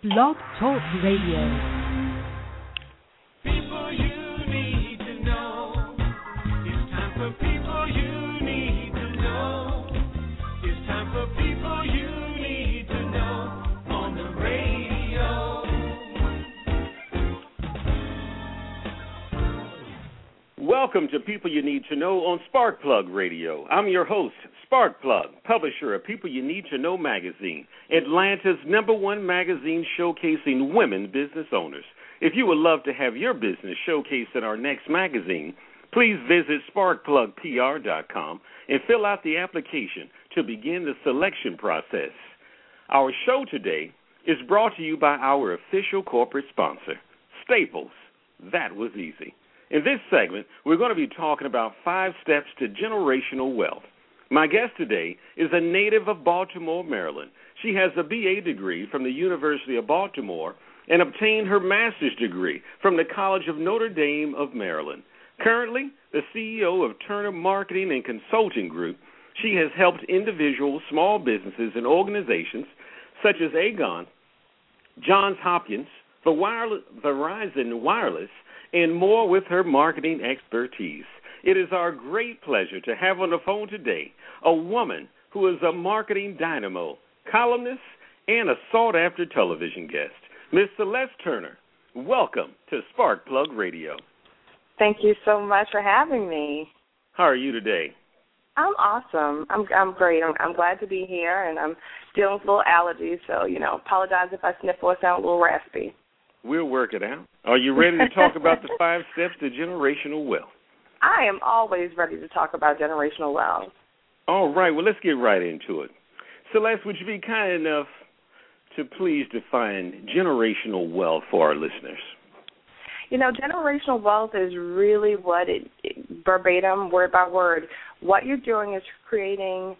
Blog Talk Radio. People you need to know. It's time for people you need to know. It's time for people you need to know on the radio. Welcome to People You Need to Know on Sparkplug Radio. I'm your host, Sparkplug, publisher of People You Need to Know magazine, Atlanta's #1 magazine showcasing women business owners. If you would love to have your business showcased in our next magazine, please visit sparkplugpr.com and fill out the application to begin the selection process. Our show today is brought to you by our official corporate sponsor, Staples. That was easy. In this segment, we're going to be talking about 5 steps to generational wealth. My guest today is a native of Baltimore, Maryland. She has a BA degree from the University of Baltimore and obtained her master's degree from the College of Notre Dame of Maryland. Currently, the CEO of Turner Marketing and Consulting Group, she has helped individuals, small businesses, and organizations such as Aegon, Johns Hopkins, Verizon Wireless, and more with her marketing expertise. It is our great pleasure to have on the phone today a woman who is a marketing dynamo, columnist, and a sought-after television guest, Ms. Celeste Turner. Welcome to Sparkplug Radio. Thank you so much for having me. How are you today? I'm awesome. I'm great. I'm glad to be here, and I'm dealing with a little allergies, so, apologize if I sniffle or sound a little raspy. We'll work it out. Are you ready to talk about the 5 steps to generational wealth? I am always ready to talk about generational wealth. All right. Well, let's get right into it. Celeste, would you be kind enough to please define generational wealth for our listeners? Generational wealth is really what verbatim, word by word, what you're doing is creating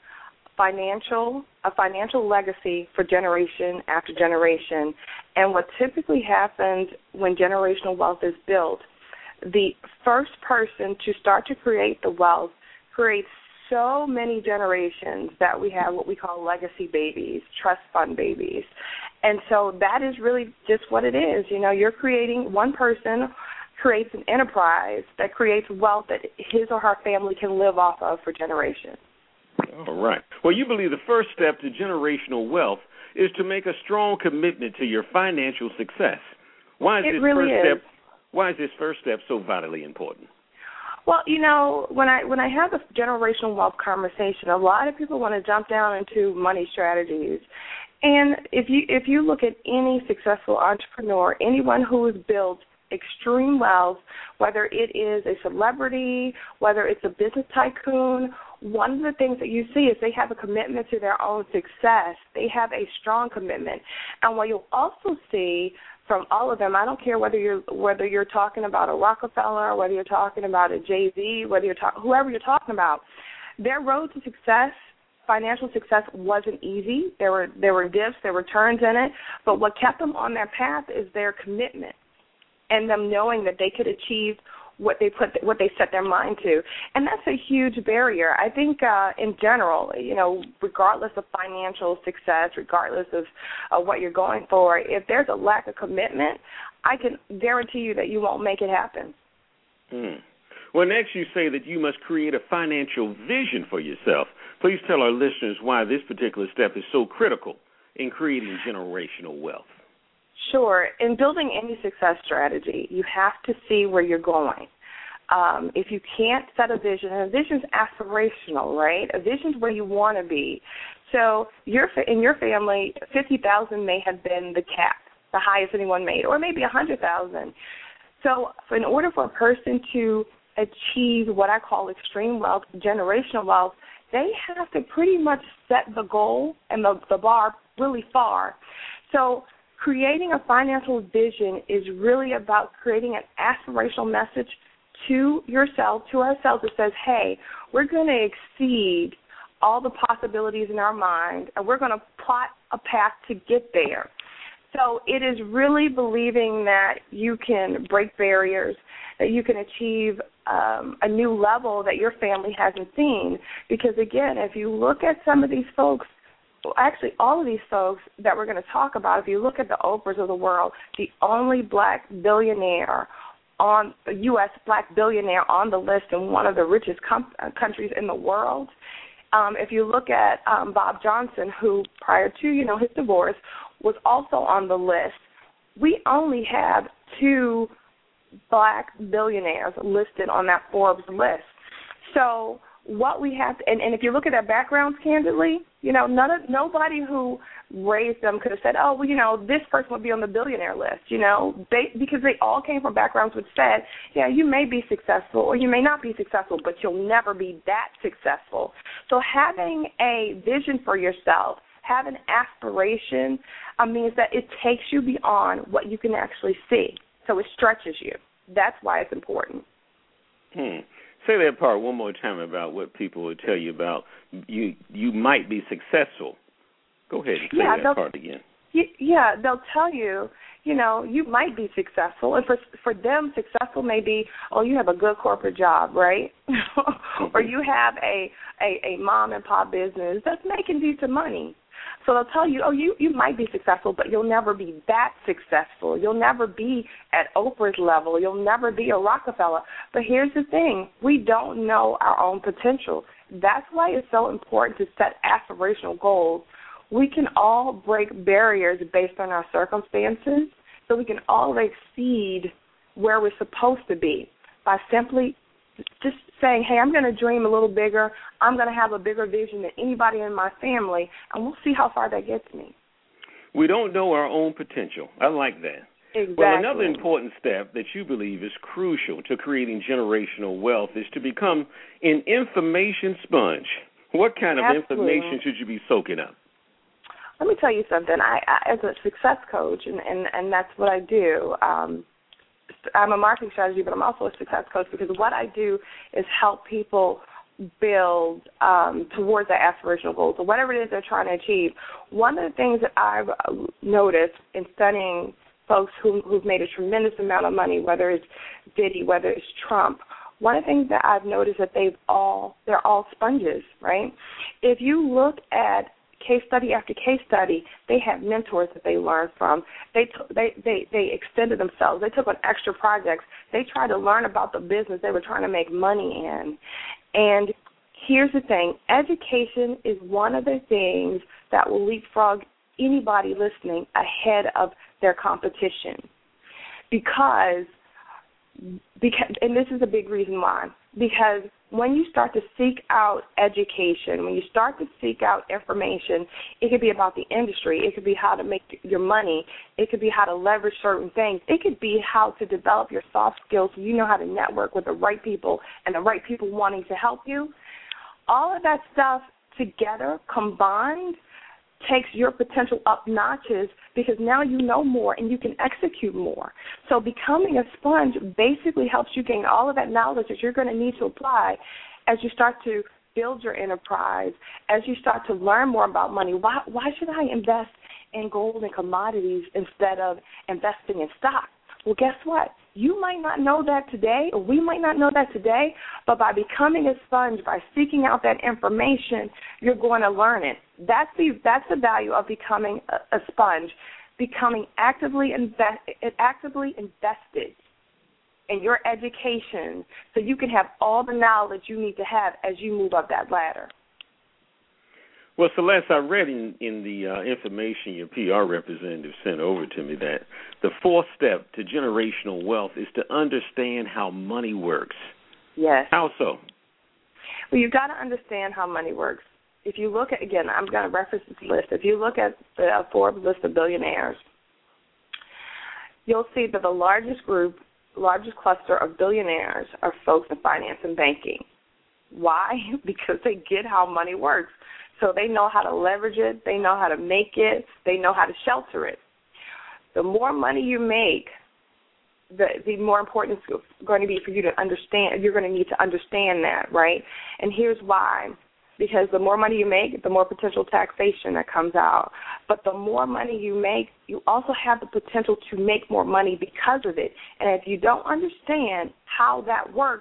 a financial legacy for generation after generation. And what typically happens when generational wealth is built, the first person to start to create the wealth creates so many generations that we have what we call legacy babies, trust fund babies. And so that is really just what it is. You're creating, one person creates an enterprise that creates wealth that his or her family can live off of for generations. All right. Well, you believe the first step to generational wealth is to make a strong commitment to your financial success. Why is this first step so vitally important? Well, when I have a generational wealth conversation, a lot of people want to jump down into money strategies. And if you look at any successful entrepreneur, anyone who has built extreme wealth, whether it is a celebrity, whether it's a business tycoon, one of the things that you see is they have a commitment to their own success. They have a strong commitment. And what you'll also see from all of them, I don't care whether you're talking about a Rockefeller, whether you're talking about a Jay-Z, whoever you're talking about, their road to success, financial success, wasn't easy. There were dips, there were turns in it, but what kept them on their path is their commitment and them knowing that they could achieve what they set their mind to. And that's a huge barrier. I think in general, regardless of financial success, regardless of what you're going for, if there's a lack of commitment, I can guarantee you that you won't make it happen. Well, next you say that you must create a financial vision for yourself. Please tell our listeners why this particular step is so critical in creating generational wealth. Sure. In building any success strategy, you have to see where you're going. If you can't set a vision, and a vision's aspirational, right? A vision's where you want to be. So in your family, $50,000 may have been the cap, the highest anyone made, or maybe $100,000. So in order for a person to achieve what I call extreme wealth, generational wealth, they have to pretty much set the goal and the bar really far. So creating a financial vision is really about creating an aspirational message to yourself, to ourselves, that says, hey, we're going to exceed all the possibilities in our mind, and we're going to plot a path to get there. So it is really believing that you can break barriers, that you can achieve a new level that your family hasn't seen. Because, again, if you look at some of these folks, actually all of these folks that we're going to talk about, if you look at the Oprahs of the world, the only black billionaire U.S. black billionaire on the list in one of the richest countries in the world. If you look at Bob Johnson, who prior to his divorce was also on the list, we only have 2 black billionaires listed on that Forbes list. So what we have, and if you look at their backgrounds candidly, nobody who raised them could have said, oh, well, this person would be on the billionaire list, because they all came from backgrounds which said, yeah, you may be successful or you may not be successful, but you'll never be that successful. So having a vision for yourself, having aspiration means that it takes you beyond what you can actually see. So it stretches you. That's why it's important. Say that part one more time about what people will tell you about you might be successful. Go ahead and say that part again. Yeah, they'll tell you, you might be successful. And for them, successful may be, oh, you have a good corporate job, right? Or you have a mom and pop business that's making decent money. So they'll tell you, oh, you might be successful, but you'll never be that successful. You'll never be at Oprah's level. You'll never be a Rockefeller. But here's the thing. We don't know our own potential. That's why it's so important to set aspirational goals. We can all break barriers based on our circumstances, so we can all exceed where we're supposed to be by simply just saying, hey, I'm going to dream a little bigger. I'm going to have a bigger vision than anybody in my family, and we'll see how far that gets me. We don't know our own potential. I like that. Exactly. Well, another important step that you believe is crucial to creating generational wealth is to become an information sponge. What kind of information should you be soaking up? Let me tell you something. I as a success coach, and that's what I do, I'm a marketing strategy, but I'm also a success coach because what I do is help people build towards their aspirational goals or whatever it is they're trying to achieve. One of the things that I've noticed in studying folks who've made a tremendous amount of money, whether it's Diddy, whether it's Trump, one of the things that I've noticed that they're all sponges, right? If you look at case study after case study, they have mentors that they learned from. They extended themselves. They took on extra projects. They tried to learn about the business they were trying to make money in. And here's the thing. Education is one of the things that will leapfrog anybody listening ahead of their competition. Because and this is a big reason why, because when you start to seek out education, when you start to seek out information, it could be about the industry. It could be how to make your money. It could be how to leverage certain things. It could be how to develop your soft skills so you know how to network with the right people and the right people wanting to help you. All of that stuff together, combined, takes your potential up notches because now you know more and you can execute more. So becoming a sponge basically helps you gain all of that knowledge that you're going to need to apply as you start to build your enterprise, as you start to learn more about money. Why should I invest in gold and commodities instead of investing in stock? Well, guess what? You might not know that today, or we might not know that today, but by becoming a sponge, by seeking out that information, you're going to learn it. That's the value of becoming a sponge, becoming actively invested in your education so you can have all the knowledge you need to have as you move up that ladder. Well, Celeste, I read in the information your PR representative sent over to me that the fourth step to generational wealth is to understand how money works. Yes. How so? Well, you've got to understand how money works. If you look at, again, I'm going to reference this list. If you look at the Forbes list of billionaires, you'll see that the largest cluster of billionaires are folks in finance and banking. Why? Because they get how money works. So they know how to leverage it, they know how to make it, they know how to shelter it. The more money you make, the more important it's going to be for you to understand. You're going to need to understand that, right? And here's why. Because the more money you make, the more potential taxation that comes out. But the more money you make, you also have the potential to make more money because of it. And if you don't understand how that works,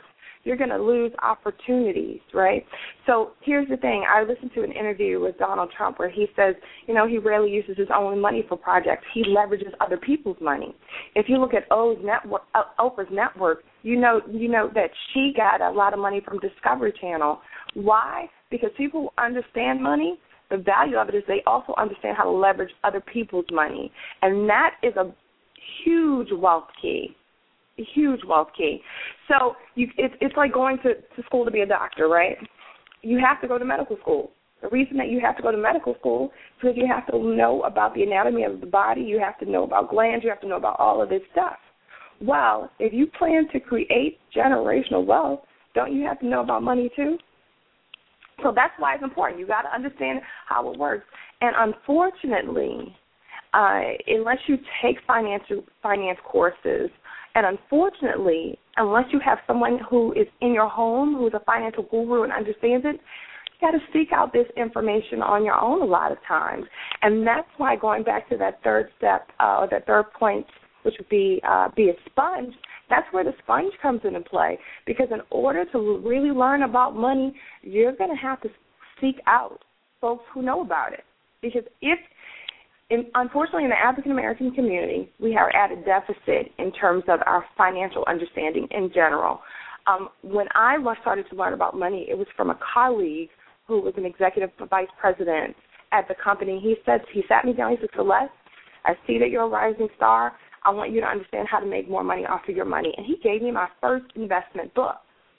you're going to lose opportunities, right? So here's the thing. I listened to an interview with Donald Trump where he says, he rarely uses his own money for projects. He leverages other people's money. If you look at Oprah's network, you know that she got a lot of money from Discovery Channel. Why? Because people who understand money, the value of it is they also understand how to leverage other people's money. And that is a huge wealth key. A huge wealth key. So it's like going to school to be a doctor, right? You have to go to medical school. The reason that you have to go to medical school is because you have to know about the anatomy of the body. You have to know about glands. You have to know about all of this stuff. Well, if you plan to create generational wealth, don't you have to know about money too? So that's why it's important. You got to understand how it works. And unfortunately, unless you take finance courses, and unfortunately, unless you have someone who is in your home who is a financial guru and understands it, you got to seek out this information on your own a lot of times. And that's why, going back to that third step, or that third point, which would be a sponge, that's where the sponge comes into play. Because in order to really learn about money, you're going to have to seek out folks who know about it. Because unfortunately, in the African-American community, we have at a deficit in terms of our financial understanding in general. When I started to learn about money, it was from a colleague who was an executive vice president at the company. He sat me down, he said, Celeste, I see that you're a rising star. I want you to understand how to make more money off of your money. And he gave me my first investment book.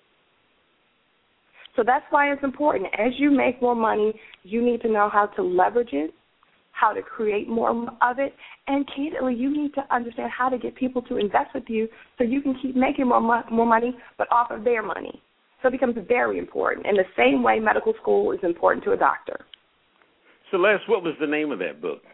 So that's why it's important. As you make more money, you need to know how to leverage it, how to create more of it, and candidly, you need to understand how to get people to invest with you so you can keep making more money, but off of their money. So it becomes very important. In the same way medical school is important to a doctor. Celeste, what was the name of that book?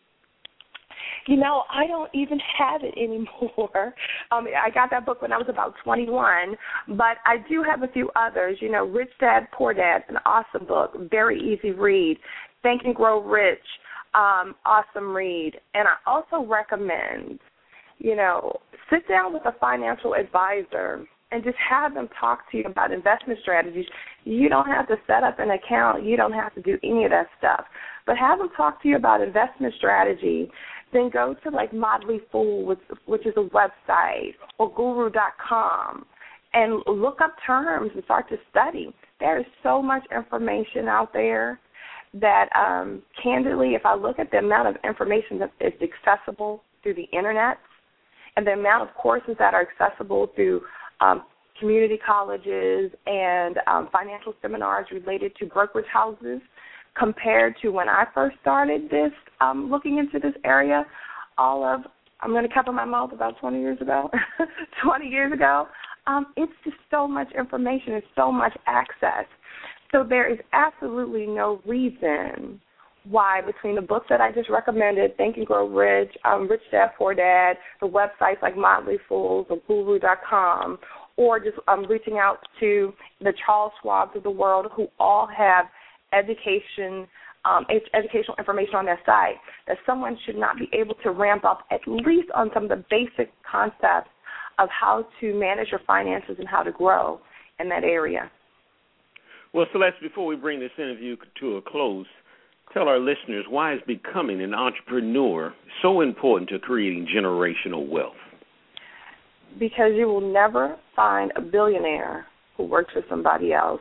I don't even have it anymore. I got that book when I was about 21, but I do have a few others. Rich Dad, Poor Dad, an awesome book, very easy read. Think and Grow Rich, awesome read. And I also recommend, sit down with a financial advisor and just have them talk to you about investment strategies. You don't have to set up an account. You don't have to do any of that stuff. But have them talk to you about investment strategy. Then go to like Motley Fool, which is a website, or Guru.com, and look up terms and start to study. There is so much information out there that, candidly, if I look at the amount of information that is accessible through the Internet and the amount of courses that are accessible through community colleges and financial seminars related to brokerage houses, compared to when I first started this, looking into this area, I'm going to cover my mouth, about 20 years ago. 20 years ago, it's just so much information and so much access. So there is absolutely no reason why, between the books that I just recommended, Think and Grow Rich, Rich Dad, Poor Dad, the websites like Motley Fools or Guru.com, or just reaching out to the Charles Schwabs of the world, who all have educational information on their site, that someone should not be able to ramp up at least on some of the basic concepts of how to manage your finances and how to grow in that area. Well, Celeste, before we bring this interview to a close, tell our listeners, why is becoming an entrepreneur so important to creating generational wealth? Because you will never find a billionaire who works for somebody else.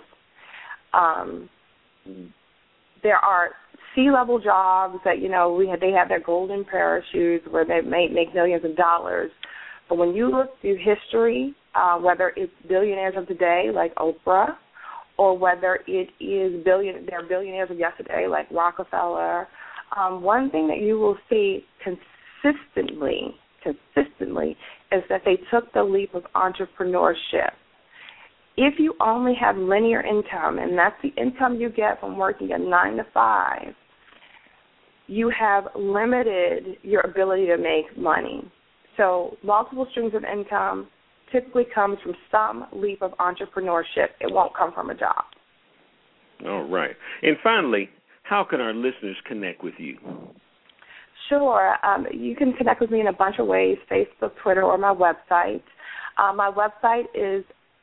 There are C-level jobs that, they have their golden parachutes where they may make millions of dollars. But when you look through history, whether it's billionaires of today like Oprah, or whether it is they're billionaires of yesterday like Rockefeller, one thing that you will see consistently is that they took the leap of entrepreneurship. If you only have linear income, and that's the income you get from working a 9 to 5, you have limited your ability to make money. So multiple streams of income typically comes from some leap of entrepreneurship. It won't come from a job. All right. And finally, how can our listeners connect with you? Sure. You can connect with me in a bunch of ways, Facebook, Twitter, or my website. My website is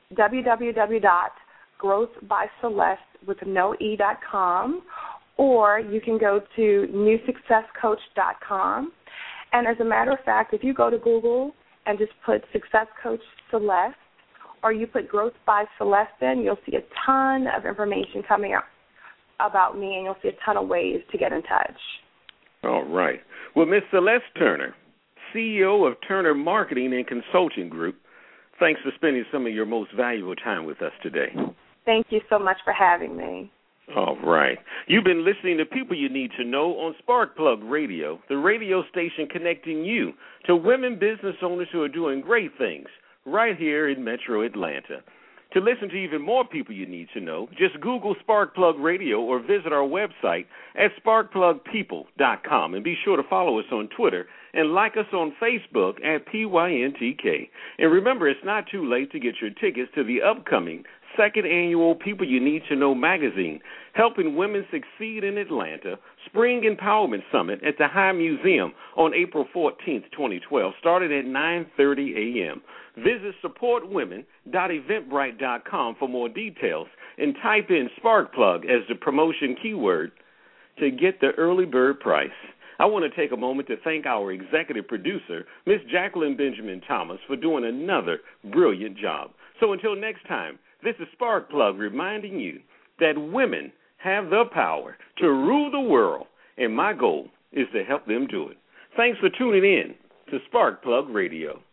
www.growthbyceleste.com, or you can go to newsuccesscoach.com. And as a matter of fact, if you go to Google and just put Success Coach Celeste, or you put Growth by Celeste in, you'll see a ton of information coming up about me, and you'll see a ton of ways to get in touch. All right. Well, Ms. Celeste Turner, CEO of Turner Marketing and Consulting Group, thanks for spending some of your most valuable time with us today. Thank you so much for having me. All right. You've been listening to People You Need to Know on Sparkplug Radio, the radio station connecting you to women business owners who are doing great things right here in Metro Atlanta. To listen to even more People You Need to Know, just Google Sparkplug Radio or visit our website at sparkplugpeople.com, and be sure to follow us on Twitter and like us on Facebook at PYNTK. And remember, it's not too late to get your tickets to the upcoming second annual People You Need to Know magazine, Helping Women Succeed in Atlanta, Spring Empowerment Summit at the High Museum on April 14th, 2012, starting at 9:30 a.m. Visit supportwomen.eventbrite.com for more details and type in Sparkplug as the promotion keyword to get the early bird price. I want to take a moment to thank our executive producer, Ms. Jacqueline Benjamin Thomas, for doing another brilliant job. So until next time, this is Sparkplug reminding you that women have the power to rule the world, and my goal is to help them do it. Thanks for tuning in to Sparkplug Radio.